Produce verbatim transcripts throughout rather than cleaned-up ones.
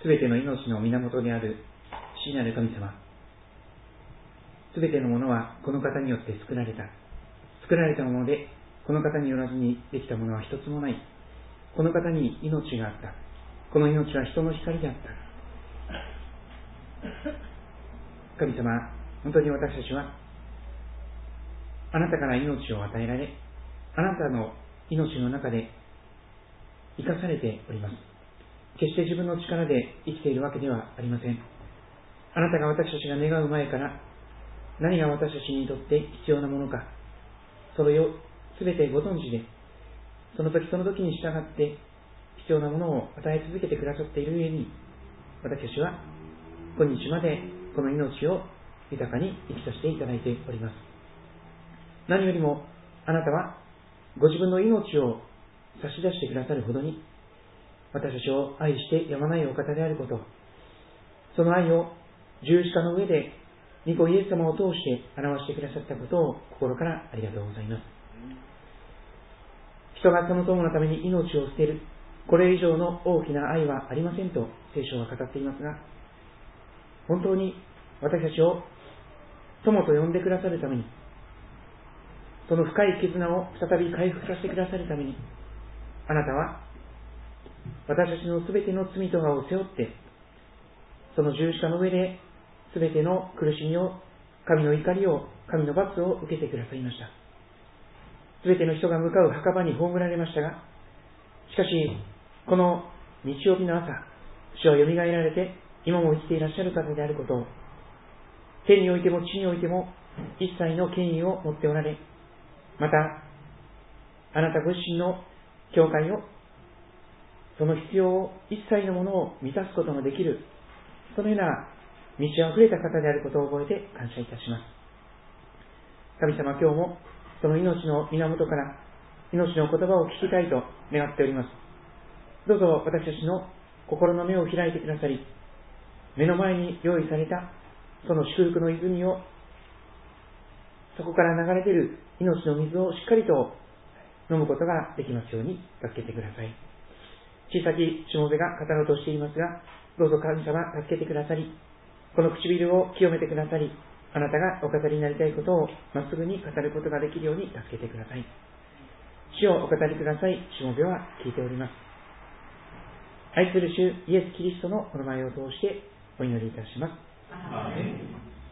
すべての命の源である父なる神様、すべてのものはこの方によって作られた。作られたもので、この方によらずにできたものは一つもない。この方に命があった。この命は人の光であった。神様、本当に私たちはあなたから命を与えられ、あなたの命の中で生かされております。決して自分の力で生きているわけではありません。あなたが私たちが願う前から何が私たちにとって必要なものか、それをすべてご存知で、その時その時に従って必要なものを与え続けてくださっているゆえに、私たちは今日までこの命を豊かに生きさせていただいております。何よりもあなたはご自分の命を差し出してくださるほどに私たちを愛してやまないお方であること、その愛を十字架の上で御子イエス様を通して表してくださったことを心からありがとうございます。人がその友のために命を捨てる、これ以上の大きな愛はありませんと聖書は語っていますが、本当に私たちを友と呼んでくださるために、その深い絆を再び回復させてくださるために、あなたは私たちのすべての罪とかを背負って、その十字架の上ですべての苦しみを、神の怒りを、神の罰を受けてくださいました。すべての人が向かう墓場に葬られましたが、しかしこの日曜日の朝、主はよみがえられて今も生きていらっしゃる方であることを、天においても地においても一切の権威を持っておられ、またあなたご自身の教会を、その必要を一切のものを満たすことのできる、そのような満ち溢れた方であることを覚えて感謝いたします。神様、今日もその命の源から命の言葉を聞きたいと願っております。どうぞ私たちの心の目を開いてくださり、目の前に用意されたその祝福の泉を、そこから流れ出る命の水をしっかりと飲むことができますように助けてください。小さきしもべが語ろうとしていますが、どうぞ神様助けてくださり、この唇を清めてくださり、あなたがお語りになりたいことをまっすぐに語ることができるように助けてください。主をお語りください。しもべは聞いております。愛する主イエス・キリストのお名前を通してお祈りいたします。アーメン。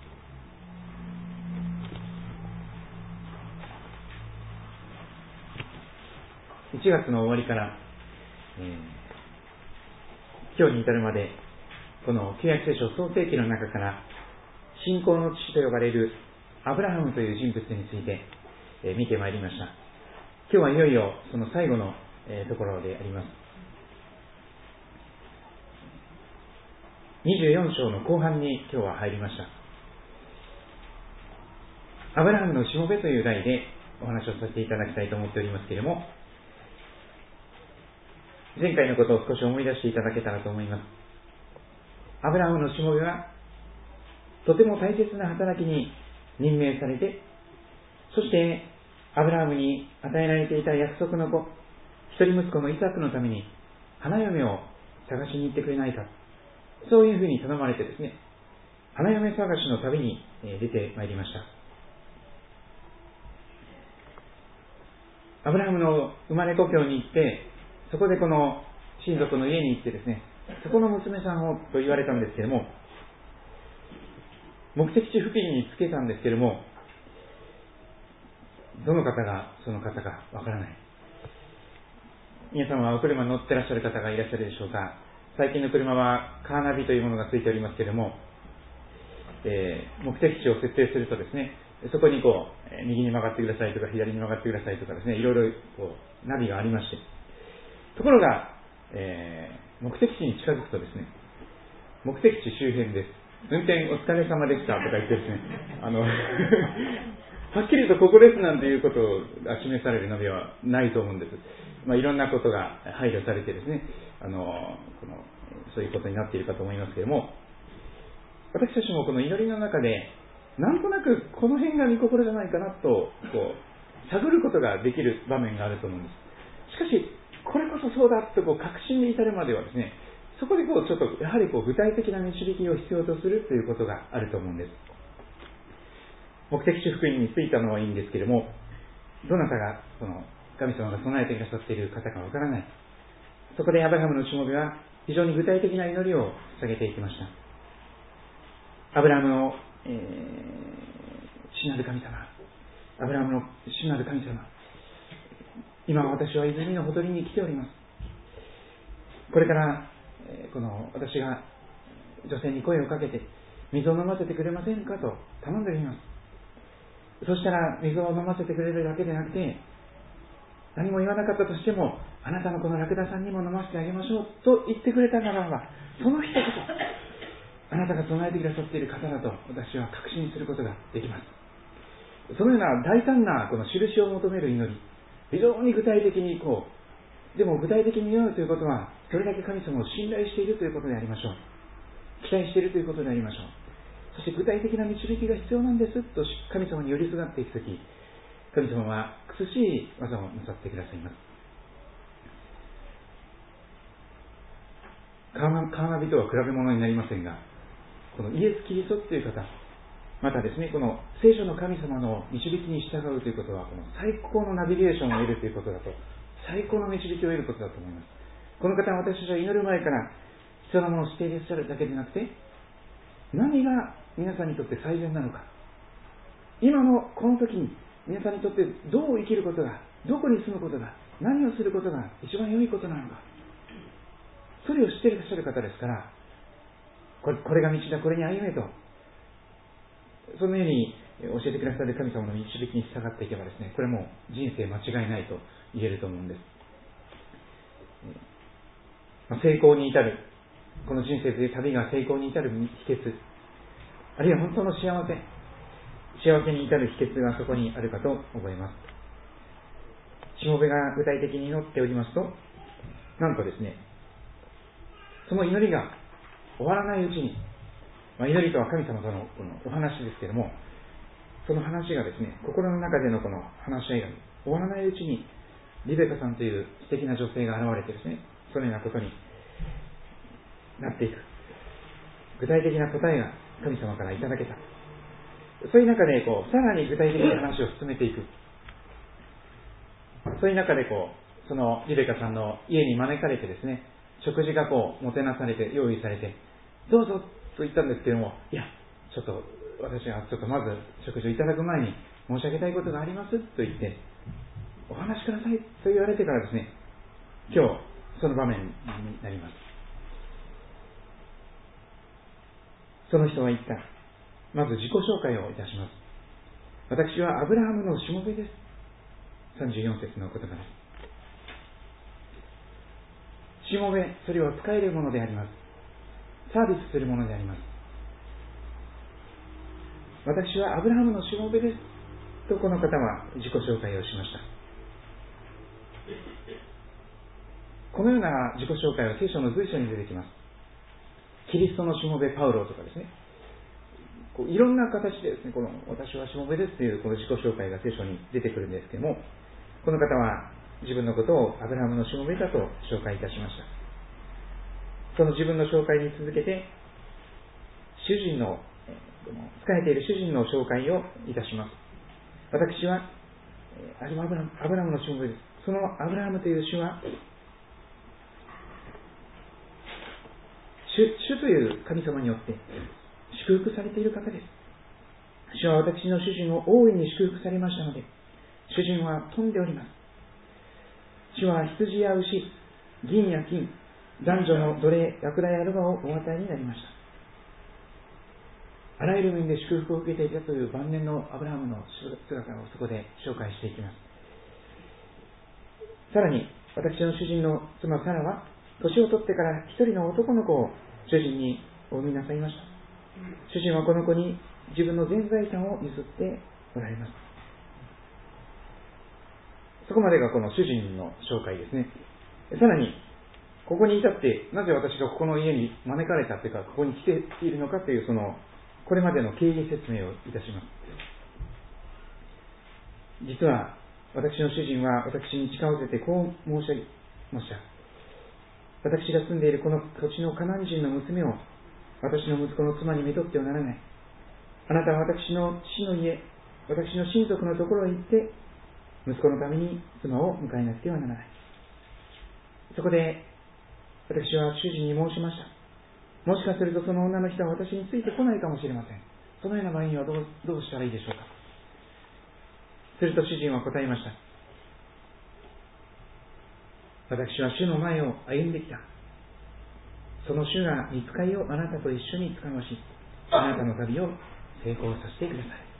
いちがつの終わりから、えー、今日に至るまで、この旧約聖書創世記の中から信仰の父と呼ばれるアブラハムという人物について、えー、見てまいりました。今日はいよいよその最後の、えー、ところであります。にじゅうよん章の後半に今日は入りました。アブラハムのしもべという題でお話をさせていただきたいと思っておりますけれども、前回のことを少し思い出していただけたらと思います。アブラハムのしもべはとても大切な働きに任命されて、そしてアブラハムに与えられていた約束の子、一人息子のイサクのために花嫁を探しに行ってくれないか、そういうふうに頼まれてですね、花嫁探しの旅に出てまいりました。アブラハムの生まれ故郷に行って、そこでこの親族の家に行ってですね、そこの娘さんをと言われたんですけれども、目的地付近につけたんですけれども、どの方がその方かわからない。皆さんはお車に乗ってらっしゃる方がいらっしゃるでしょうか。最近の車はカーナビというものがついておりますけれども、えー、目的地を設定するとですね、そこにこう右に曲がってくださいとか左に曲がってくださいとかですね、いろいろこうナビがありまして、ところが、えー、目的地に近づくとですね、目的地周辺です、運転お疲れ様でしたとか言ってですね、あのはっきりとここですなんていうことが示されるナビはないと思うんです。まあ、いろんなことが配慮されてですね、あのこのそういうことになっているかと思いますけれども、私たちもこの祈りの中でなんとなくこの辺が御心じゃないかなとこう探ることができる場面があると思うんです。しかしこれこそそうだとこう確信に至るまではですね、 そこでこうちょっとやはりこう具体的な導きを必要とするということがあると思うんです。目的地福音についたのはいいんですけれども、どなたがその神様が備えてくださっている方かわからない。そこでアブラハムのしもべは非常に具体的な祈りを捧げていきました。アブラハムの、えー、主なる神様、アブラハムの主なる神様、今私は泉のほとりに来ております。これから、えー、この私が女性に声をかけて水を飲ませてくれませんかと頼んでみます。そしたら水を飲ませてくれるだけでなくて、何も言わなかったとしても、あなたのこのラクダさんにも飲ませてあげましょうと言ってくれたならば、その一言、あなたが備えてくださっている方だと私は確信することができます。そのような大胆なこの印を求める祈り、非常に具体的にこう、でも具体的に祈るということは、それだけ神様を信頼しているということでありましょう。期待しているということでありましょう。そして具体的な導きが必要なんですと神様に寄りすがっていくとき、神様は苦しい技をなさってくださいます。カーナビとは比べ物になりませんが、このイエス・キリストという方、またですね、この聖書の神様の導きに従うということは、この最高のナビゲーションを得るということだと、最高の導きを得ることだと思います。この方は私たちは祈る前から必要なものをしていらっしゃるだけでなくて、何が皆さんにとって最善なのか、今のこの時に皆さんにとってどう生きることが、どこに住むことが、何をすることが一番良いことなのか、それを知っていらっしゃる方ですから、これ、これが道だ、これに歩めと、そのように教えてくださる神様の導きに従っていけばですね、これも人生間違いないと言えると思うんです。成功に至る、この人生という旅が成功に至る秘訣、あるいは本当の幸せ、幸せに至る秘訣がそこにあるかと思います。しもべが具体的に祈っておりますと、なんとですね、その祈りが終わらないうちに、まあ、祈りとは神様とのこのお話ですけれども、その話がですね、心の中でのこの話し合いが終わらないうちに、リベカさんという素敵な女性が現れてですね、そのようなことになっていく。具体的な答えが神様からいただけた。そういう中でこうさらに具体的な話を進めていく。そういう中でこうそのリベカさんの家に招かれてですね、食事がこうもてなされて用意されて、どうぞと言ったんですけども、いやちょっと私はちょっとまず食事をいただく前に申し上げたいことがありますと言って、お話しくださいと言われてからですね、今日その場面になります。その人は言った。まず自己紹介をいたします。私はアブラハムのしもべです。さんじゅうよん節の言葉です。しもべ、それは使えるものであります。サービスするものであります。私はアブラハムのしもべですとこの方は自己紹介をしました。このような自己紹介は聖書の随所に出てきます。キリストのしもべパウロとかですね、こういろんな形でですね、この私はしもべですというこの自己紹介が聖書に出てくるんですけども、この方は自分のことをアブラハムのしもべだと紹介いたしました。その自分の紹介に続けて、主人の仕えている主人の紹介をいたします。私はアブラアブラハムのしもべです。そのアブラハムという主は主, 主という神様によって祝福されている方です。主は私の主人を大いに祝福されましたので、主人は富んでおります。主は羊や牛、銀や金、男女の奴隷、役代やルバをお与えになりました。あらゆる面で祝福を受けていたという晩年のアブラハムの姿をそこで紹介していきます。さらに、私の主人の妻サラは、年を取ってから一人の男の子を主人にお産みなさいました。主人はこの子に自分の全財産を譲っておられます。そこまでがこの主人の紹介ですね。さらに、ここに至って、なぜ私がここの家に招かれたというか、ここに来ているのかという、その、これまでの経緯説明をいたします。実は、私の主人は私に誓わせてこう申し上げました。 私が住んでいるこの土地のカナン人の娘を私の息子の妻にめとってはならない。あなたは私の父の家、私の親族のところへ行って、息子のために妻を迎えなくてはならない。そこで私は主人に申しました。もしかするとその女の人は私についてこないかもしれません。そのような場合にはどう、どうしたらいいでしょうか。すると主人は答えました。私は主の前を歩んできた。その主が御使いをあなたと一緒に使わし、あなたの旅を成功させてください。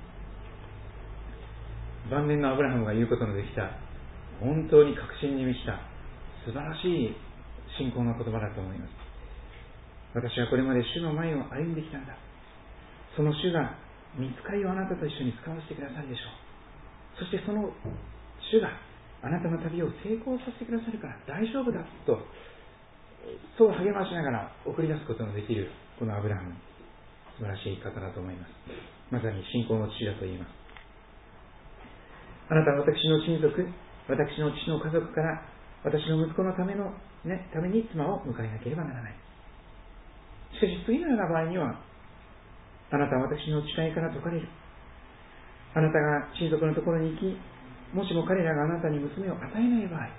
晩年のアブラハムが言うことのできた、本当に確信に満ちた素晴らしい信仰の言葉だと思います。私はこれまで主の前を歩んできたんだ。その主が御使いをあなたと一緒に使わせてくださるでしょう。そしてその主があなたの旅を成功させてくださるから大丈夫だと、そう励ましながら送り出すことのできるこのアブラハム、素晴らしい方だと思います。まさに信仰の父だと言います。あなたは私の親族、私の父の家族から私の息子のための、ね、ために妻を迎えなければならない。しかし次のような場合には、あなたは私の誓いから解かれる。あなたが親族のところに行き、もしも彼らがあなたに娘を与えない場合、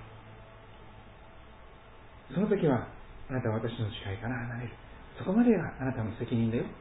その時はあなたは私の誓いから離れる。そこまでがあなたの責任だよ。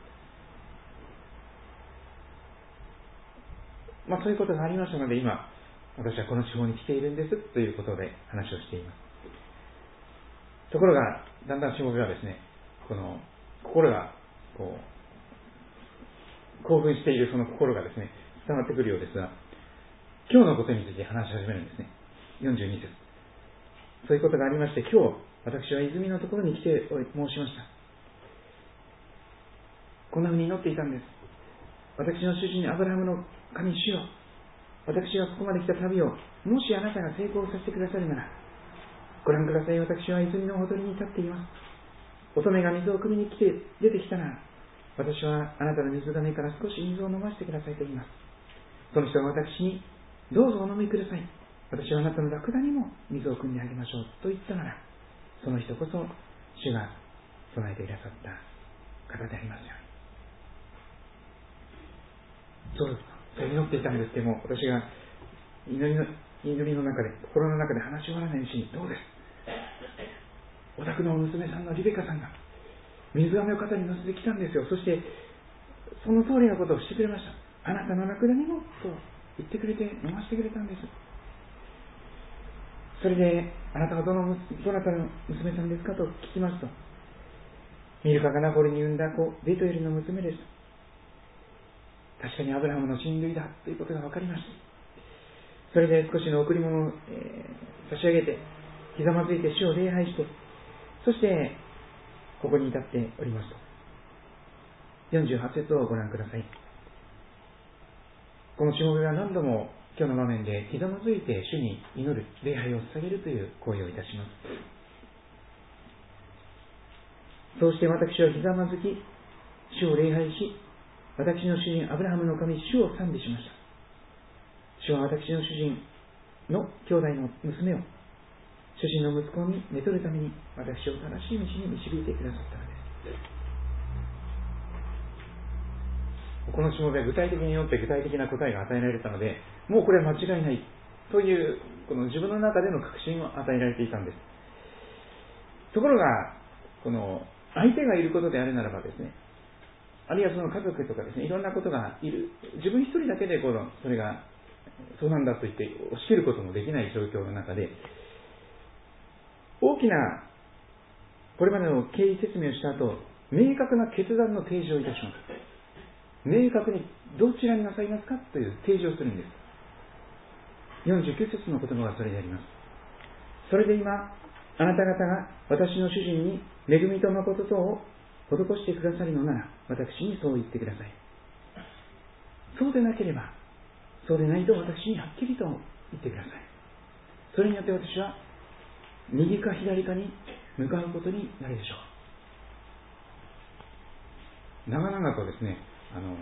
まあそういうことがありましたので、今私はこの地方に来ているんですということで話をしています。ところがだんだんしもべはですね、この心がこう興奮しているその心がですね伝わってくるようですが、今日のことについて話し始めるんですね。よんじゅうに節、そういうことがありまして、今日私は泉のところに来て申しました。こんなふうに祈っていたんです。私の主人アブラハムの神主よ、私がここまで来た旅をもしあなたが成功させてくださるなら、ご覧ください。私は泉のほとりに立っています。乙女が水を汲みに来て出てきたら、私はあなたの水がめから少し水を飲ませてくださいと言います。その人が私に、どうぞお飲みください。私はあなたのラクダにも水を汲んであげましょうと言ったなら、その人こそ主が備えてくださった方でありますよ。そうそう祈っていたんですけども、私が祈りの祈りの中で心の中で話し終わらないうちに、どうです、お宅の娘さんのリベカさんが水がめを肩に乗せてきたんですよ。そしてその通りのことをしてくれました。あなたのラクダにもと言ってくれて飲ませてくれたんです。それで、あなたはどのどなたの娘さんですかと聞きますと、ミルカがナホルに産んだ子ベトエルの娘です。確かにアブラハムの親類だということが分かりました。それで少しの贈り物を、えー、差し上げて、ひざまずいて主を礼拝して、そしてここに至っておりますと。よんじゅうはち節をご覧ください。このしもべは何度も今日の場面でひざまずいて主に祈る、礼拝を捧げるという行為をいたします。そうして私はひざまずき、主を礼拝し、私の主人アブラハムの神主を賛美しました。主は私の主人の兄弟の娘を主人の息子にめとるために私を正しい道に導いてくださったのです。このしもべは具体的によって具体的な答えが与えられたので、もうこれは間違いないというこの自分の中での確信を与えられていたんです。ところがこの相手がいることであるならばですね、あるいはその家族とかですね、いろんなことがいる、自分一人だけでこのそれがそうなんだと言って押し切ることもできない状況の中で、大きなこれまでの経緯説明をした後、明確な決断の提示をいたします。明確にどちらになさいますかという提示をするんです。よんじゅうきゅう節の言葉がそれであります。それで今あなた方が私の主人に恵みと誠とを施してくださるのなら、私にそう言ってください。そうでなければ、そうでないと私にはっきりと言ってください。それによって私は右か左かに向かうことになるでしょう。長々とですね、あの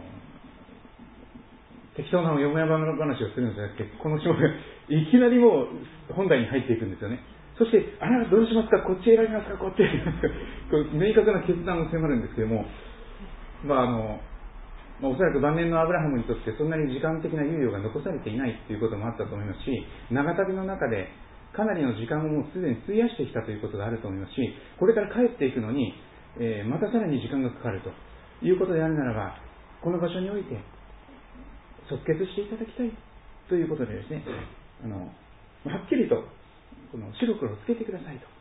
適当なよもやま話をするんじゃなくて、この章がいきなりもう本題に入っていくんですよね。 そして、あれはどうしますか、こっち選びますか、こっち選びますか、こう明確な決断を迫るんですけども、まああのまあ、おそらく晩年のアブラハムにとってそんなに時間的な猶予が残されていないということもあったと思いますし、長旅の中でかなりの時間をもうすでに費やしてきたということがあると思いますし、これから帰っていくのに、えー、またさらに時間がかかるということであるならば、この場所において即決していただきたいということでですね、あのはっきりとこの白黒をつけてくださいと。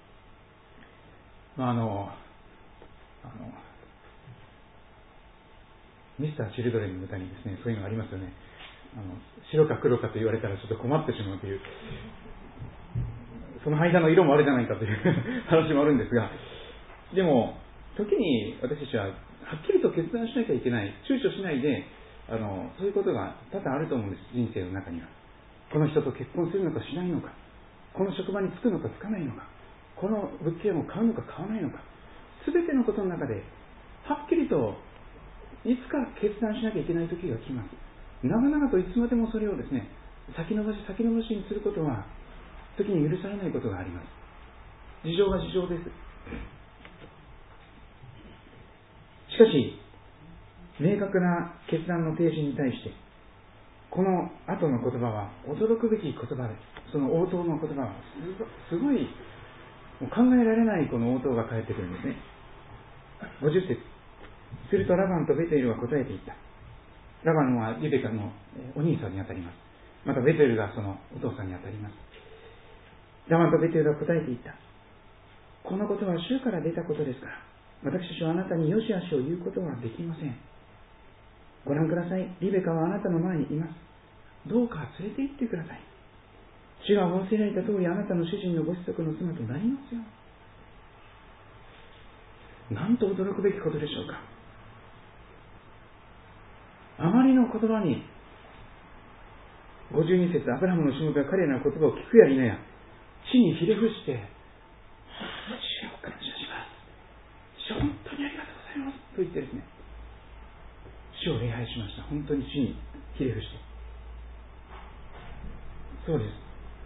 まあ、あのあのミスター・チルドレンの歌にですね、そういうのがありますよね。あの白か黒かと言われたらちょっと困ってしまうという、その間の色もあるじゃないかという話もあるんですが、でも時に私たちははっきりと決断しなきゃいけない、躊躇しないで、あのそういうことが多々あると思うんです。人生の中にはこの人と結婚するのかしないのか、この職場に就くのか就かないのか、この物件を買うのか買わないのか、すべてのことの中ではっきりといつか決断しなきゃいけない時が来ます。長々といつまでもそれをですね、先延ばし先延ばしにすることは時に許されないことがあります。事情が事情です。しかし明確な決断の提示に対して、この後の言葉は驚くべき言葉です。その応答の言葉はすごい、もう考えられないこの応答が返ってくるんですね。ごじゅっ節、するとラバンとベテルは答えていった。ラバンはリベカのお兄さんにあたります。またベテルがそのお父さんにあたります。ラバンとベテルは答えていった。このことは主から出たことですから、私たちはあなたによしあしを言うことはできません。ご覧ください。リベカはあなたの前にいます。どうか連れて行ってください。主が仰せられた通り、あなたの主人のご子息の妻となりますよ。なんと驚くべきことでしょうか。あまりの言葉に、ごじゅうに節、アブラハムのしもべは彼らの言葉を聞くや否や、地にひれ伏して、主を感謝します。主、本当にありがとうございます。と言ってですね、主を礼拝しました。本当に地にひれ伏して。そうです。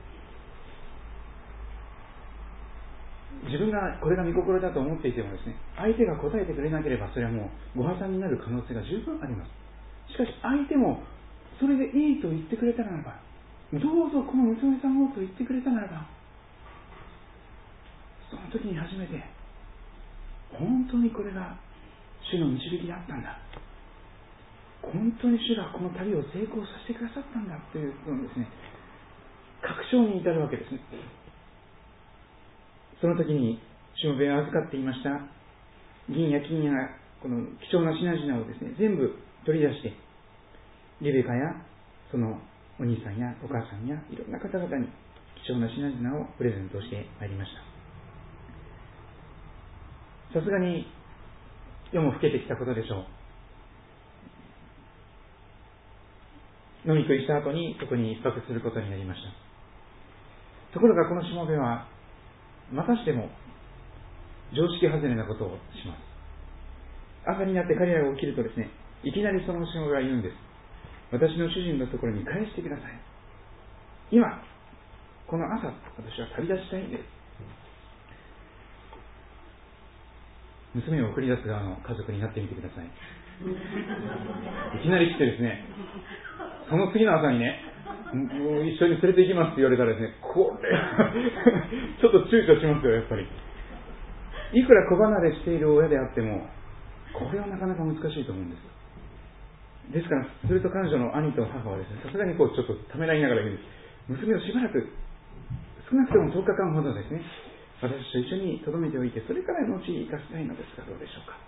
自分がこれが御心だと思っていてもですね、相手が答えてくれなければ、それはもうご破算になる可能性が十分あります。しかし相手もそれでいいと言ってくれたならば、どうぞこの娘さんをと言ってくれたならば、その時に初めて本当にこれが主の導きだったんだ、本当に主がこの旅を成功させてくださったんだということのですね、確証に至るわけですね。その時にしもべは預かっていました銀や金やこの貴重な品々をですね、全部取り出して、リベカやそのお兄さんやお母さんやいろんな方々に貴重な品々をプレゼントしてまいりました。さすがに夜も更けてきたことでしょう。飲み食いした後にそこに一泊することになりました。ところがこのしもべはまたしても常識外れなことをします。朝になって彼らが起きるとですね、いきなりそのしもべが言うんです。私の主人のところに返してください。今この朝私は旅立ちたいんです。娘を送り出す側の家族になってみてください。いきなり来てですね、その次の朝にね、もう一緒に連れて行きますって言われたらですね、これちょっと躊躇しますよ。やっぱりいくら子離れしている親であってもこれはなかなか難しいと思うんです。ですからすると彼女の兄と母はですね、さすがにこうちょっとためらいながら言うんです。娘をしばらく少なくともとおかかんほどですね、私と一緒に留めておいて、それから後に生かしたいのですがどうでしょうか。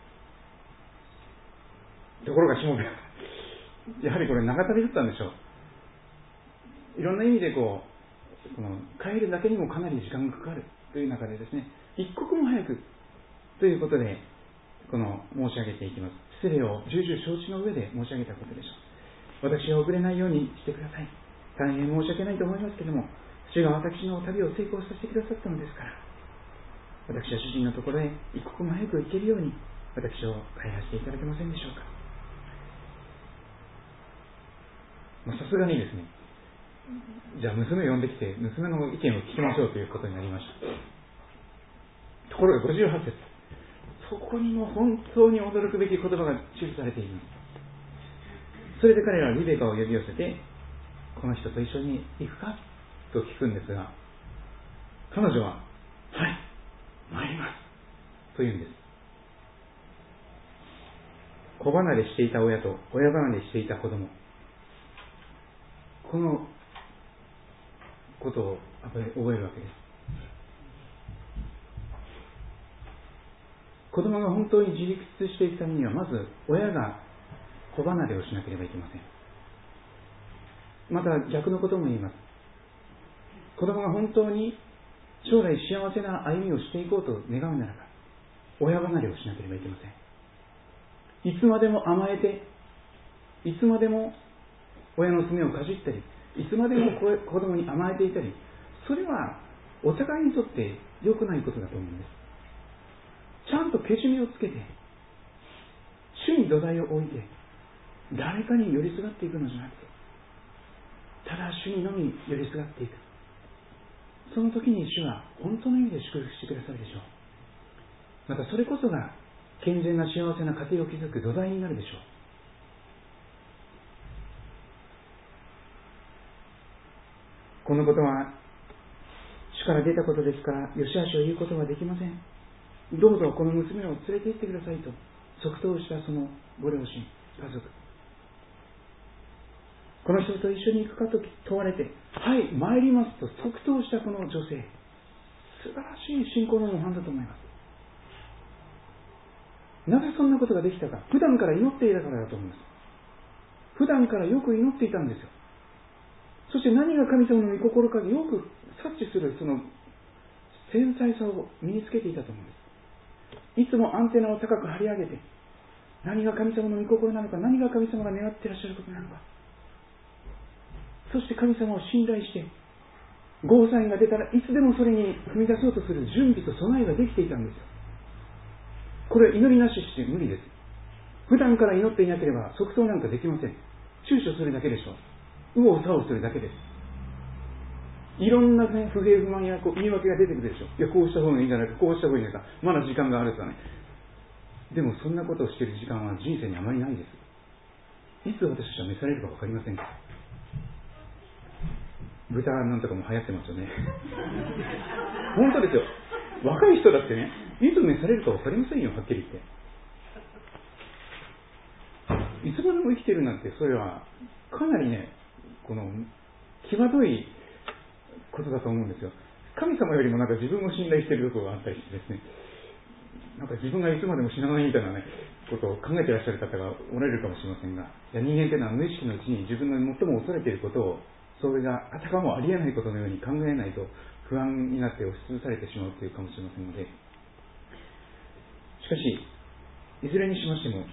ところがしもべはやはりこれ長旅だったんでしょう。いろんな意味でこうこの帰るだけにもかなり時間がかかるという中でですね、一刻も早くということでこの申し上げていきます。失礼を重々承知の上で申し上げたことでしょう。私は遅れないようにしてください。大変申し訳ないと思いますけれども、主が私の旅を成功させてくださったのですから、私は主人のところへ一刻も早く行けるように私を帰らせていただけませんでしょうか。さすがにですね、 じゃあ娘を呼んできて娘の意見を聞きましょうということになりました。ところがごじゅうはち節、そこにも本当に驚くべき言葉が記されています。それで彼らはリベカを呼び寄せて、この人と一緒に行くかと聞くんですが、彼女は、はい、参りますと言うんです。子離れしていた親と親離れしていた子供、このことを覚えるわけです。子供が本当に自立していくためには、まず親が子離れをしなければいけません。また逆のことも言います。子供が本当に将来幸せな歩みをしていこうと願うならば、親離れをしなければいけません。いつまでも甘えて、いつまでも親のすねをかじったり、いつまでも子供に甘えていたり、それはお互いにとって良くないことだと思うんです。ちゃんとけじめをつけて、主に土台を置いて、誰かに寄りすがっていくのじゃなくて、ただ主にのみ寄りすがっていく。その時に主は本当の意味で祝福してくださるでしょう。またそれこそが健全な幸せな家庭を築く土台になるでしょう。このことは主から出たことですから、よしあしを言うことはできません。どうぞこの娘を連れて行ってくださいと即答したそのご両親、家族、この人と一緒に行くかと問われて、はい、参りますと即答したこの女性、素晴らしい信仰の模範だと思います。なぜそんなことができたか、普段から祈っていたからだと思います。普段からよく祈っていたんですよ。そして何が神様の御心かよく察知するその繊細さを身につけていたと思うんです。いつもアンテナを高く張り上げて、何が神様の御心なのか、何が神様が願っていらっしゃることなのか、そして神様を信頼して、ゴーサインが出たらいつでもそれに踏み出そうとする準備と備えができていたんですよ。これは祈りなしして無理です。普段から祈っていなければ即答なんかできません。躊躇するだけでしょう。右往左往するだけです。いろんな、ね、不平不満やこう言い訳が出てくるでしょう。いや、こうした方がいいんじゃないか、こうした方がいいんじゃないか、まだ時間があるとかね。でもそんなことをしている時間は人生にあまりないです。いつ私たちは召されるか分かりませんか。豚なんとかも流行ってますよね。本当ですよ。若い人だってね、いつ召されるか分かりませんよ、はっきり言って。いつまでも生きてるなんて、それはかなりね、この際どいことだと思うんですよ。神様よりもなんか自分を信頼しているところがあったりしてですね、なんか自分がいつまでも死なないみたいなね、ことを考えていらっしゃる方がおられるかもしれませんが、いや、人間というのは無意識のうちに自分の最も恐れていることを、それがあたかもありえないことのように考えないと不安になって押しつぶされてしまうというかもしれませんので、しかしいずれにしましても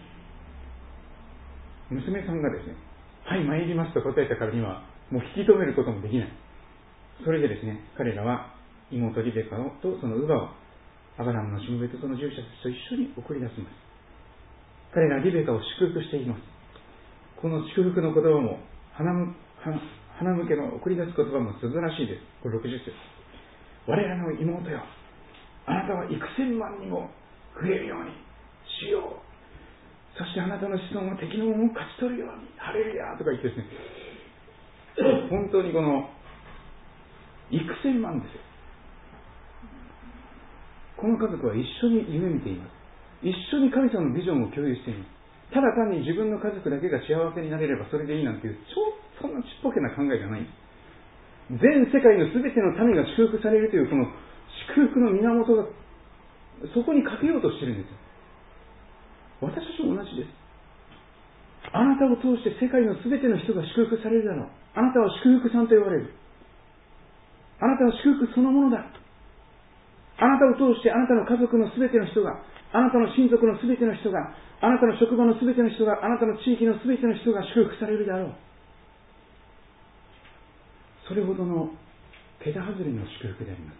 娘さんがですね、はい参りますと答えたからにはもう引き止めることもできない。それでですね、彼らは妹リベカとその乳母をアブラハムのしもべとその従者たちと一緒に送り出します。彼らはリベカを祝福していきます。この祝福の言葉も花む花向けの送り出す言葉も素晴らしいです。これろくじゅっ節。我らの妹よ、あなたは幾千万にも増えるようにしよう。そしてあなたの子孫は敵の門を勝ち取るように、ハレルヤとか言ってですね、本当にこの幾千万ですよ。この家族は一緒に夢見ています。一緒に神様のビジョンを共有しています。ただ単に自分の家族だけが幸せになれればそれでいいなんていう、そんなちっぽけな考えじゃない。全世界の全ての民が祝福されるというこの祝福の源がそこにかけようとしているんですよ。私たちも同じです。あなたを通して世界の全ての人が祝福されるだろう。あなたは祝福さんと呼ばれる。あなたは祝福そのものだ。あなたを通してあなたの家族の全ての人が、あなたの親族の全ての人が、あなたの職場の全ての人が、あなたの地域の全ての人が祝福されるであろう。それほどの桁外れの祝福であります。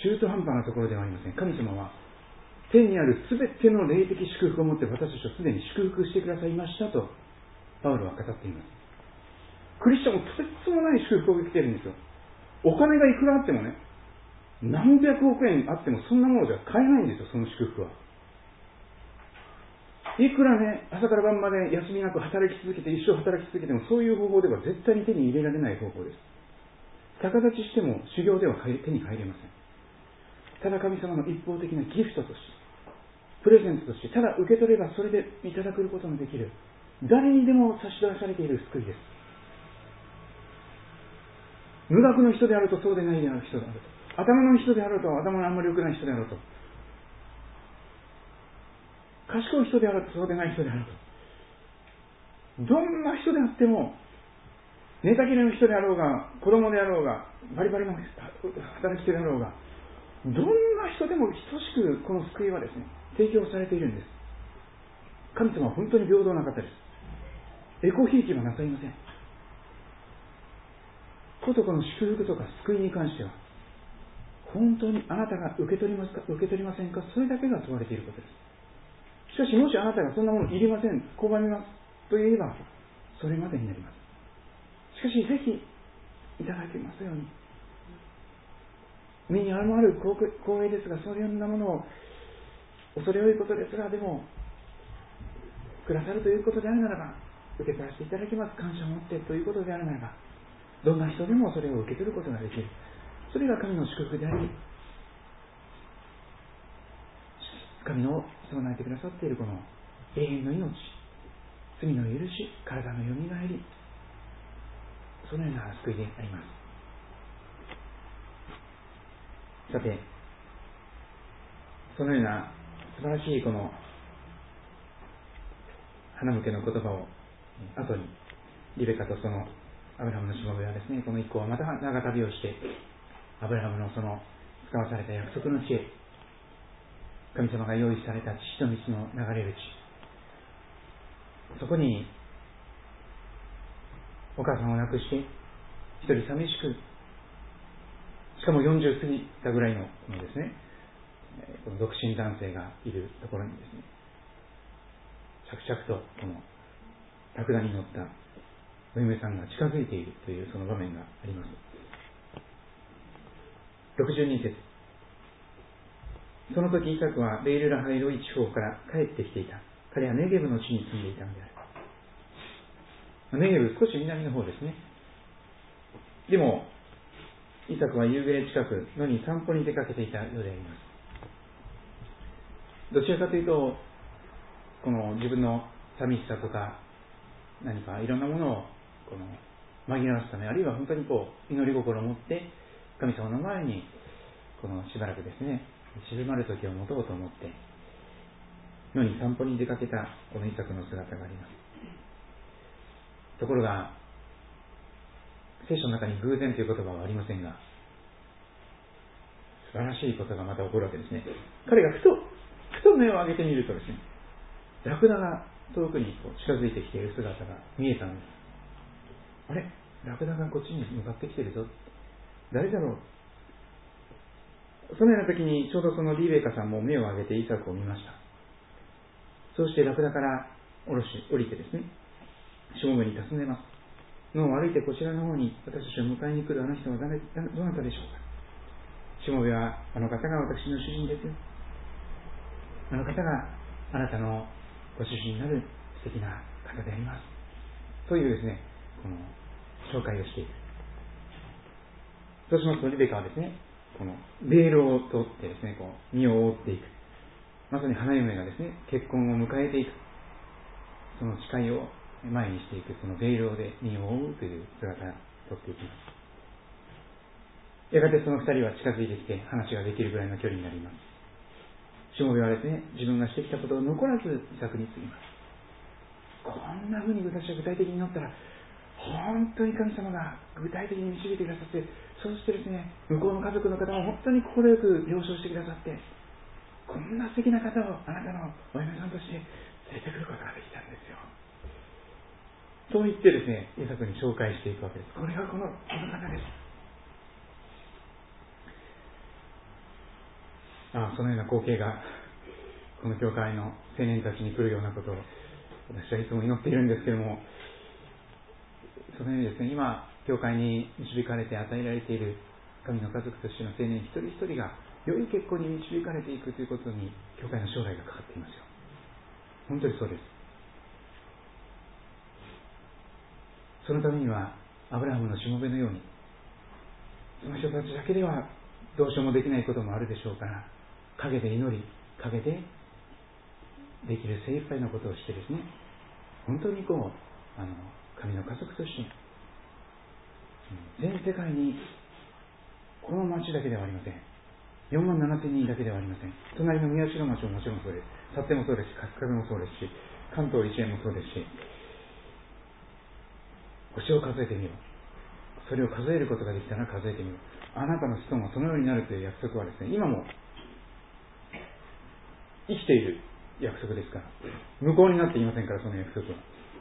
中途半端なところではありません。神様は天にある全ての霊的祝福をもって私たちをすでに祝福してくださいましたとパウロは語っています。 クリスチャンもとてつもない祝福を受けているんですよ。お金がいくらあってもね、何百億円あってもそんなものじゃ買えないんですよ、その祝福は。いくらね、朝から晩まで休みなく働き続けて、一生働き続けても、そういう方法では絶対に手に入れられない方法です。逆立ちしても修行では手に入れません。ただ神様の一方的なギフトとして、プレゼントとして、ただ受け取ればそれでいただくことのできる、誰にでも差し出されている救いです。無学の人であるとそうでないである人であると、頭の人であると頭のあんまり良くない人であると、賢い人であるとそうでない人であると、どんな人であっても、寝たきりの人であろうが、子供であろうが、バリバリの働き手であろうが、どんな人でも等しくこの救いはですね、提供されているんです。神様は本当に平等な方です。エコひいきはなさいません。ことこの祝福とか救いに関しては、本当にあなたが受け取りますか、受け取りませんか、それだけが問われていることです。しかしもしあなたがそんなものいりません、拒みますと言えばそれまでになります。しかしぜひいただけますように。身にある光栄ですが、そのようなものを恐れ多いことですが、でもくださるということであるならば受け取らせていただきます、感謝を持ってということであるならば、どんな人でもそれを受け取ることができる。それが神の祝福であり、神の備えてくださっているこの永遠の命、罪の許し、体のよみがえり、そのような救いであります。さて、そのような素晴らしいこの花向けの言葉を後にリベカとそのアブラハムのしもべはですね、この一行はまた長旅をしてアブラハムのその使わされた約束の地へ、神様が用意された血と水の流れる地、そこにお母さんを亡くして一人寂しく、しかもよんじゅう過ぎたぐらいのこのですね、この独身男性がいるところにですね、着々とこのラクダに乗ったお嫁さんが近づいているというその場面があります。ろくじゅうに節、その時イサクはベイルラハイロイ地方から帰ってきていた。彼はネゲブの地に住んでいたのである。ネゲブ少し南の方ですね。でもイサクは夕暮れ近く野に散歩に出かけていたようであります。どちらかというとこの自分の寂しさとか何かいろんなものをこの紛らわすため、あるいは本当にこう祈り心を持って神様の前にこのしばらくですね、静まる時を持とうと思って野に散歩に出かけたこのイサクの姿があります。ところが聖書の中に偶然という言葉はありませんが、素晴らしいことがまた起こるわけですね。彼がふとふと目を上げてみるとですね、ラクダが遠くにこう近づいてきている姿が見えたんです。あれ、ラクダがこっちに向かってきているぞ、誰だろう。そのような時にちょうどそのリベカさんも目を上げてイサクを見ました。そうしてラクダから降ろし降りてですね、しもべに尋ねます。野を歩いてこちらの方に私たちを迎えに来るあの人は誰、どなたでしょうか。しもべは、あの方が私の主人ですよ。あの方があなたのご主人になる素敵な方であります。というですね、この紹介をしている。そうしますとリベカはですね、このベールを取ってですね、こう身を覆っていく。まさに花嫁がですね、結婚を迎えていく。その誓いを前にしていく、そのベールで身を覆うという姿をとっていきます。やがてその二人は近づいてきて話ができるぐらいの距離になります。しもべはですね、自分がしてきたことを残らずイサクに告げます。こんな風に私は具体的になったら、本当に神様が具体的に導いてくださって、そしてですね、向こうの家族の方も本当に快く了承してくださって、こんな素敵な方をあなたのお嫁さんとして連れてくることができたんですよ。そう言ってですね、イサクに紹介していくわけです。これがこの、この方です。ああ、そのような光景がこの教会の青年たちに来るようなことを私はいつも祈っているんですけれども、 そのようにですね、今教会に導かれて与えられている神の家族としての青年一人一人が良い結婚に導かれていくということに教会の将来がかかっていますよ。本当にそうです。そのためにはアブラハムのしもべのように、その人たちだけではどうしようもできないこともあるでしょうから、陰で祈り、陰でできる精一杯のことをしてですね、本当にこうあの神の家族として全世界に、この町だけではありません、よんまんななせんにんだけではありません、隣の宮代町ももちろんそうです、幸手もそうですし、春日部もそうですし、関東一円もそうですし、星を数えてみよう。それを数えることができたら数えてみよう。あなたの子孫はそのようになるという約束はですね、今も生きている約束ですから、無効になっていませんから、その約束は。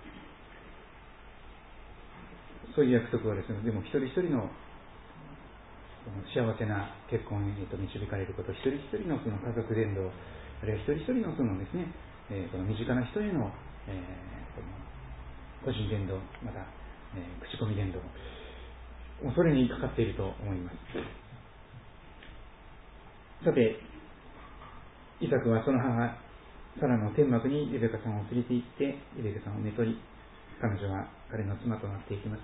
そういう約束はですね、でも一人一人の幸せな結婚へと導かれること、一人一人のその家族伝道、あるいは一人一人のそのですね、えー、この身近な人への、えー、この個人伝道、また、えー、口コミ伝道、もうそれにかかっていると思います。さて、イサクはその母サラの天幕にレベカさんを連れて行って、レベカさんをめとり、彼女は彼の妻となっていきます。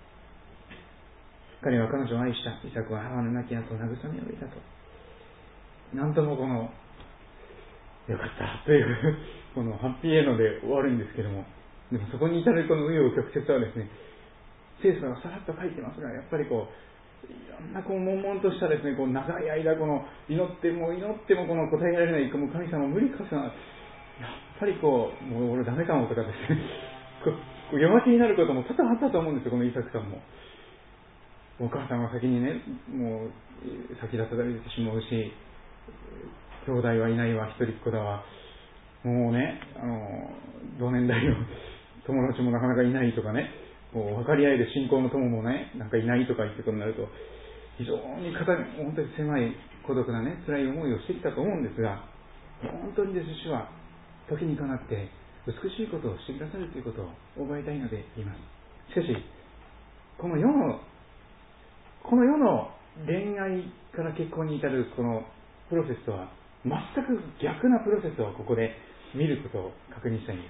彼は彼女を愛した。イサクは母の亡き後、慰めを得たと。なんともこのよかったというこのハッピーエンドで終わるんですけども、でもそこに至るこの紆余曲折はですね、聖書がさらっと書いてますが、やっぱりこういろんなこう悶々としたですね、こう長い間この祈っても祈ってもこの答えられない、もう神様無理かさ、やっぱりこうもう俺ダメかもとかですね、こう弱気になることも多々あったと思うんですよ、このイサクさんも。お母さんは先にね、もう先立たれてしまうし、兄弟はいないわ、一人っ子だわ、もうね、あの同年代の友達もなかなかいないとかね、こう分かり合える信仰の友もね、なんかいないとか言ってことになると、非常に肩本当に狭い孤独なね、辛い思いをしてきたと思うんですが、本当にです、主は時にかなって美しいことをしてくださるということを覚えたいので言います。しかし、この世のこの世の恋愛から結婚に至るこのプロセスとは全く逆なプロセスをここで見ることを確認したいんです。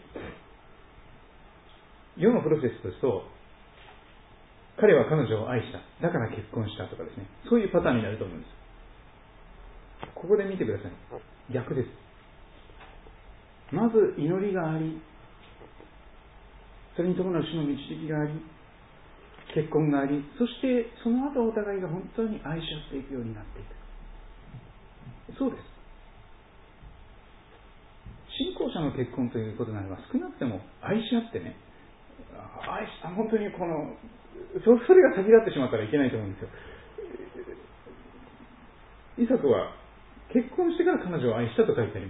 世のプロセスですと、彼は彼女を愛した、だから結婚したとかですね、そういうパターンになると思うんです。ここで見てください。逆です。まず祈りがあり、それに伴う主の導きがあり、結婚があり、そしてその後お互いが本当に愛し合っていくようになっていく。そうです。信仰者の結婚ということならば、少なくても愛し合ってね、愛し本当にこのそれが先立ってしまったらいけないと思うんですよ。イサクは結婚してから彼女を愛したと書いてあります。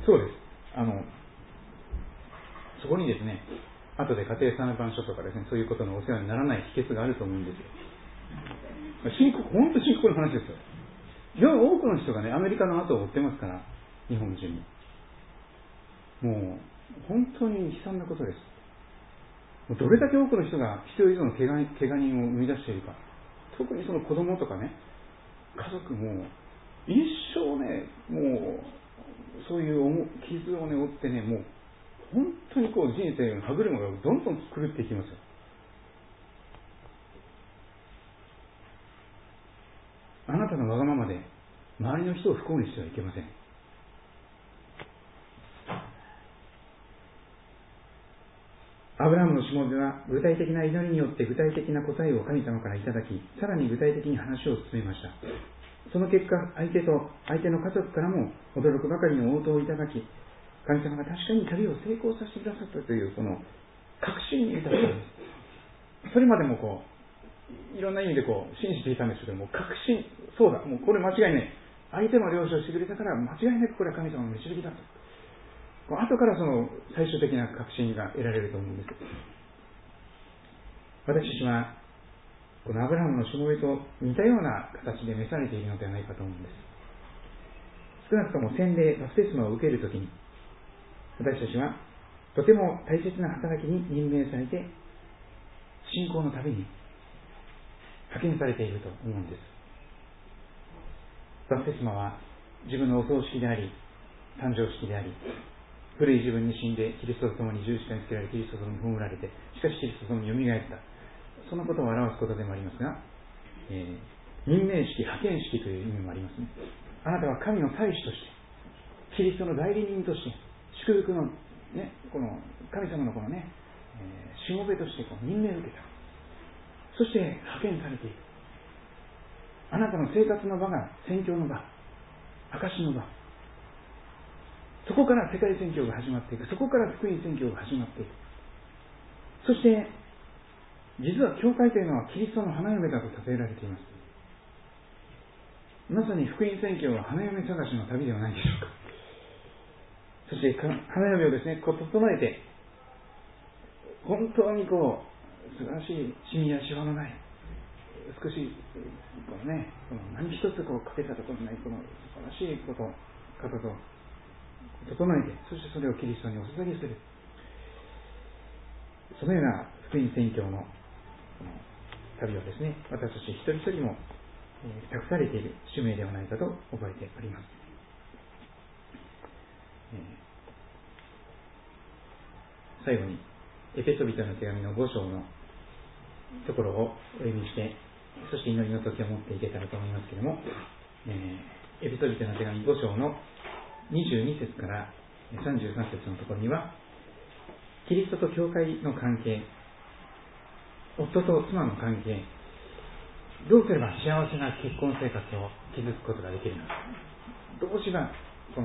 そうです。あのそこにですね、後で家庭裁判所とかですね、そういうことのお世話にならない秘訣があると思うんですよ。深刻、本当に深刻な話ですよ。多くの人がね、アメリカの後を追ってますから、日本人に。もう本当に悲惨なことです。どれだけ多くの人が必要以上の怪我人を生み出しているか。特にその子供とかね、家族も一生ね、もうそういう傷をね負ってね、もう本当にこう人生の歯車がどんどん狂っていきますよ。あなたのわがままで周りの人を不幸にしてはいけません。アブラハムのしもべは具体的な祈りによって具体的な答えを神様からいただき、さらに具体的に話を進めました。その結果、相手と相手の家族からも驚くばかりの応答をいただき、神様が確かに旅を成功させてくださったというこの確信に至ったんです。それまでもこういろんな意味でこう信じていたんですけども、確信、そうだ、もうこれ間違いない、相手も了承してくれたから間違いなくこれは神様の導きだと、後からその最終的な確信が得られると思うんです。私たちはこのアブラハムのしもべと似たような形で召されているのではないかと思うんです。少なくとも洗礼、バプテスマを受けるときに、私たちはとても大切な働きに任命されて信仰のために派遣されていると思うんです。バプテスマは自分のお葬式であり、誕生式であり、古い自分に死んでキリストと共に十字架につけられ、キリストと共に葬られて、しかしキリストと共によみがえった、そのことを表すことでもありますが、えー、任命式、派遣式という意味もありますね。あなたは神の大使として、キリストの代理人として、祝福の、ね、この神様のこのね、えー、しもべとしてこう任命を受けた。そして派遣されている。あなたの生活の場が宣教の場、証の場、そこから世界宣教が始まっていく。そこから福音宣教が始まっていく。そして実は教会というのはキリストの花嫁だと例えられています。まさに福音宣教は花嫁探しの旅ではないでしょうか。そして花嫁をですね、こう整えて、本当にこう素晴らしいシミやシワのない美しいこのね、この何一つこう欠けたところのないこの素晴らしいこと方と整えて、そしてそれをキリストにお捧げする、そのような福音宣教のこの旅をですね、私たち一人一人も、えー、託されている使命ではないかと覚えております。えー、最後にエペソビトの手紙のご章のところをお読みして、そして祈りの時を持っていけたらと思いますけれども、えー、エペソビトの手紙ご章のにじゅうに節からさんじゅうさん節のところには、キリストと教会の関係、夫と妻の関係、どうすれば幸せな結婚生活を築くことができるのか、どうしばこの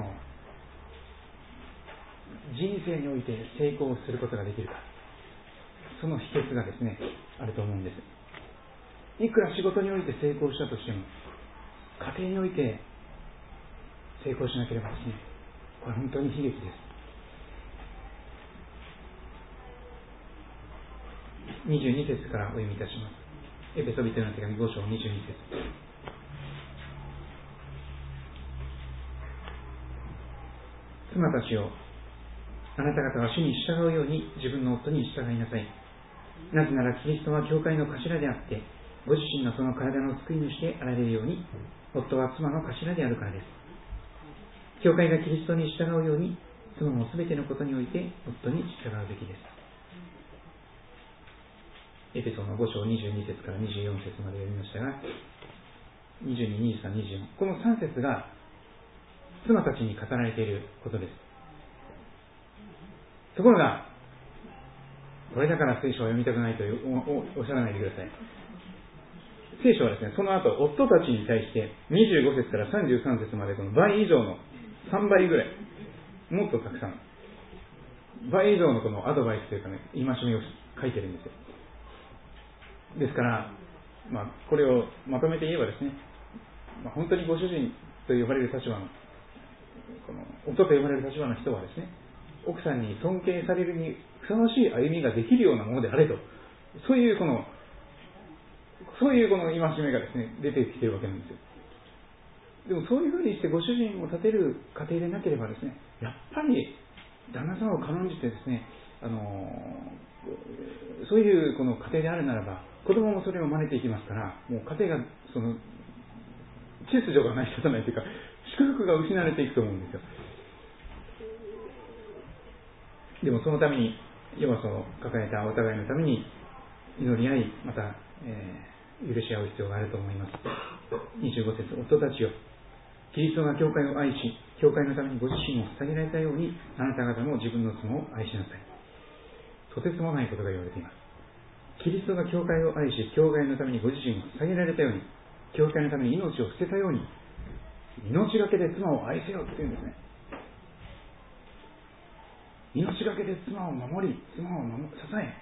人生において成功することができるか、その秘訣がですね、あると思うんです。いくら仕事において成功したとしても、家庭において成功しなければですね、これ本当に悲劇です。にじゅうに節からお読みいたします。エペソビトへの手紙ご章にじゅうに節。妻たちよ、あなた方は主に従うように自分の夫に従いなさい。なぜならキリストは教会の頭であって、ご自身のその体の救い主であられるように、夫は妻の頭であるからです。教会がキリストに従うように、妻もすべてのことにおいて夫に従うべきです。エペソのご章にじゅうに節からにじゅうよん節まで読みましたが、にじゅうに、にじゅうさん、にじゅうよん、このさん節が妻たちに語られていることです。ところが、これだから聖書を読みたくないと お, お, おっしゃらないでください。聖書はですね、その後、夫たちに対してにじゅうご節からさんじゅうさん節までこの倍以上のさんばいぐらい、もっとたくさん、倍以上のこのアドバイスというかね、戒めを書いてるんですよ。ですから、まあ、これをまとめて言えばですね、まあ、本当にご主人と呼ばれる立場の、この夫と呼ばれる立場の人はですね、奥さんに尊敬されるにふさわしい歩みができるようなものであれと、そういうこの、そういうこの戒めがですね、出てきているわけなんですよ。でもそういうふうにしてご主人を立てる家庭でなければですね、やっぱり旦那さんを軽んじてですね、あのそういうこの家庭であるならば、子供もそれを真似ていきますから、もう家庭がその秩序が成り立たないというか、祝福が失われていくと思うんですよ。でもそのために、要はその抱えたお互いのために祈り合い、また、えー、許し合う必要があると思います。にじゅうご節、夫たちよ、キリストが教会を愛し、教会のためにご自身を捧げられたように、あなた方も自分の妻を愛しなさい。とてつもないことが言われています。キリストが教会を愛し、教会のためにご自身を捧げられたように、教会のために命を捨てたように、命がけで妻を愛せよって言うんですね。命がけで妻を守り、妻を守支え、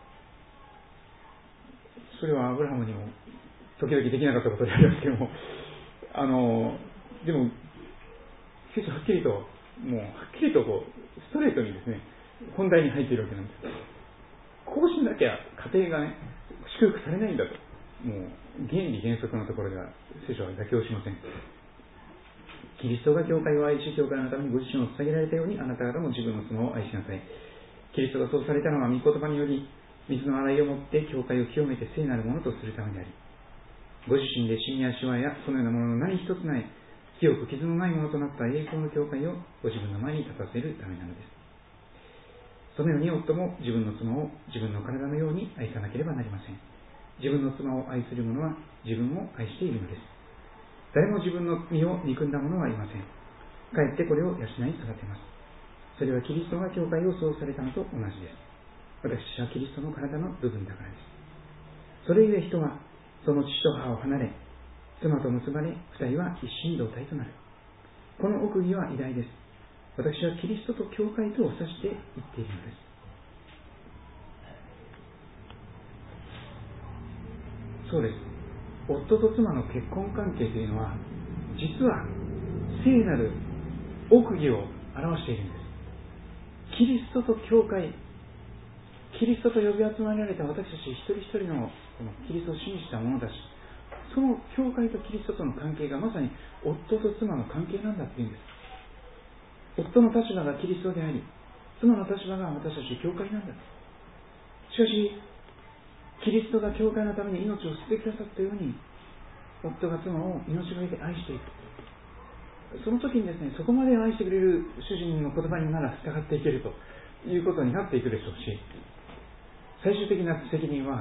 それはアブラハムにも時々できなかったことでありますけども、あのでも聖書はっきりと、もうはっきりとこうストレートにですね、本題に入っているわけなんです。こうしなきゃ家庭がね、祝福されないんだと、もう原理原則のところでは聖書は妥協しません。キリストが教会を愛し、教会のためにご自身を捧げられたように、あなた方も自分の妻を愛しなさい。キリストがそうされたのは御言葉により、 水の洗いをもって教会を清めて聖なるものとするためであり、ご自身でシミやシワやそのようなものの何一つない清く傷のないものとなった栄光の教会をご自分の前に立たせるためなのです。そのように夫も自分の妻を自分の体のように愛さなければなりません。自分の妻を愛する者は自分を愛しているのです。誰も自分の身を憎んだ者はいません。かえってこれを養い育てます。それはキリストが教会を創されたのと同じです。私たちはキリストの体の部分だからです。それゆえ人はその父と母を離れ、妻と結ばれ、二人は一心同体となる。この奥義は偉大です。私はキリストと教会とを指して言っているのです。そうです。夫と妻の結婚関係というのは、実は聖なる奥義を表しているんです。キリストと教会、キリストと呼び集められた私たち一人一人のこのキリストを信じた者たち、その教会とキリストとの関係がまさに夫と妻の関係なんだっていうんです。夫の立場がキリストであり、妻の立場が私たち教会なんだ。しかしキリストが教会のために命を捨ててくださったように、夫が妻を命がけで愛していく。その時にですね、そこまで愛してくれる主人の言葉になら従っていけるということになっていくでしょうし、最終的な責任は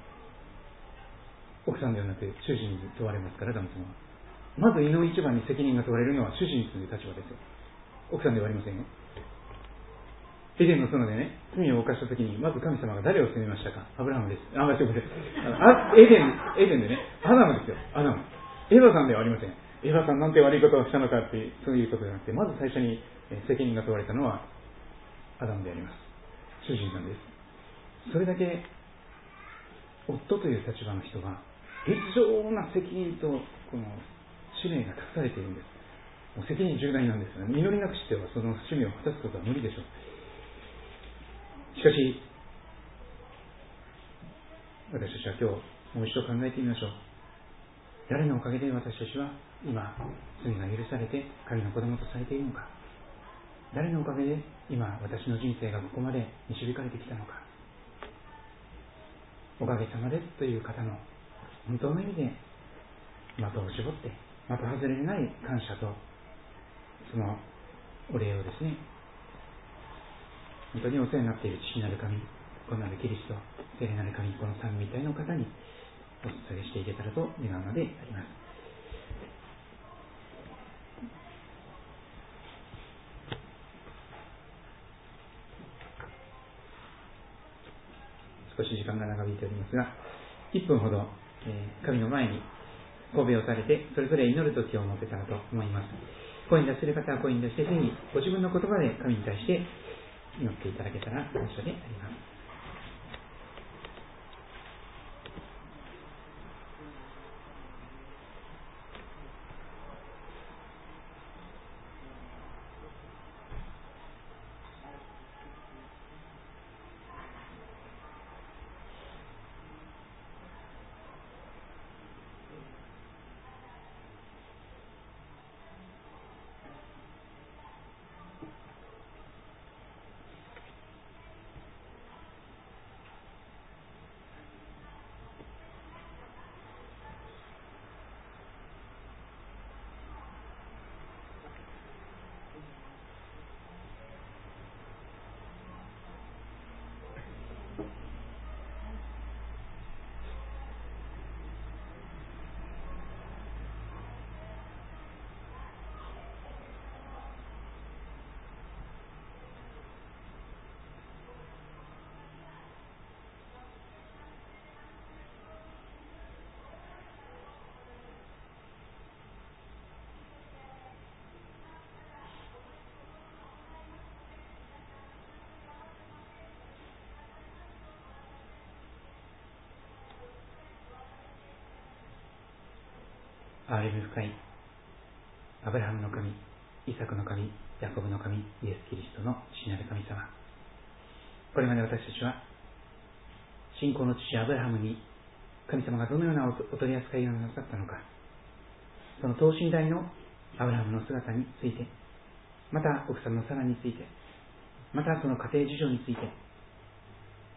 奥さんではなく主人に問われますから、神様はまず胃の一番に責任が問われるのは主人という立場ですよ。奥さんではありませんよ。エデンの園でね、罪を犯した時にまず神様が誰を責めましたか？アブラハムです。あ、間違えた。エデン、エデンでね、アダムですよ。アダム。エヴァさんではありません。エヴァさんなんて悪いことをしたのかっていう、そういうことじゃなくて、まず最初に責任が問われたのはアダムであります。主人なんです。それだけ夫という立場の人は非常な責任とこの使命が託されているんです。もう責任重大なんですよね。実りなくしてはその使命を果たすことは無理でしょう。しかし私たちは今日もう一度考えてみましょう。誰のおかげで私たちは今罪が許されて神の子供とされているのか。誰のおかげで今私の人生がここまで導かれてきたのか。おかげさまですという方の本当の意味で的を絞って的外れない感謝とそのお礼をですね、本当にお世話になっている父なる神、子なるキリスト、聖霊なる神、この三位一体の方にお捧げしていけたらと願うのであります。少し時間が長引いておりますが、いっぷんほど、えー、神の前に神戸をされてそれぞれ祈る時を持てたらと思います。声に出せる方は声に出して、ぜひご自分の言葉で神に対して祈っていただけたら感謝であります。憐れみ深いアブラハムの神、イサクの神、ヤコブの神、イエス・キリストの父なる神様、これまで私たちは信仰の父アブラハムに神様がどのようなお取り扱いをなさったのか、その等身大のアブラハムの姿について、また奥さんのサラについて、またその家庭事情について、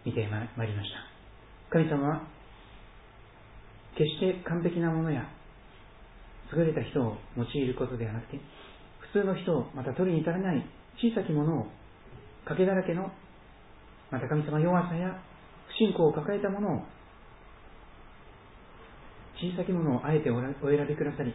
見てまいりました。神様は決して完璧なものや優れた人を用いることではなくて、普通の人を、また取りに足らない小さきものを、賭けだらけの、また神様弱さや不信仰を抱えたものを、小さきものをあえてお選びくださり、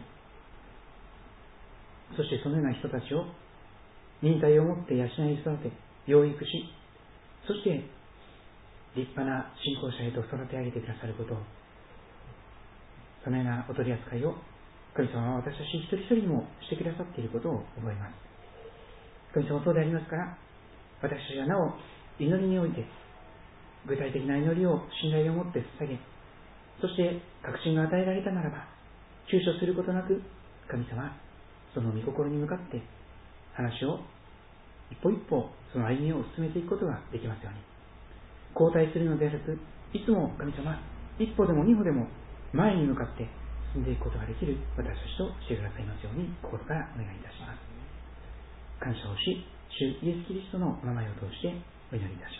そしてそのような人たちを忍耐をもって養い育て、養育し、そして立派な信仰者へと育て上げてくださることを、そのようなお取り扱いを神様は私たち一人一人にもしてくださっていることを覚えます。神様はそうでありますから、私たちはなお祈りにおいて具体的な祈りを信頼を持って捧げ、そして確信が与えられたならば躊躇することなく、神様その御心に向かって話を一歩一歩その歩みを進めていくことができますように。後退するのではなく、いつも神様一歩でも二歩でも前に向かって進んでいくことができる私たちとしてくださいますように心からお願いいたします。感謝をし、主イエスキリストの名前を通してお祈りいたします。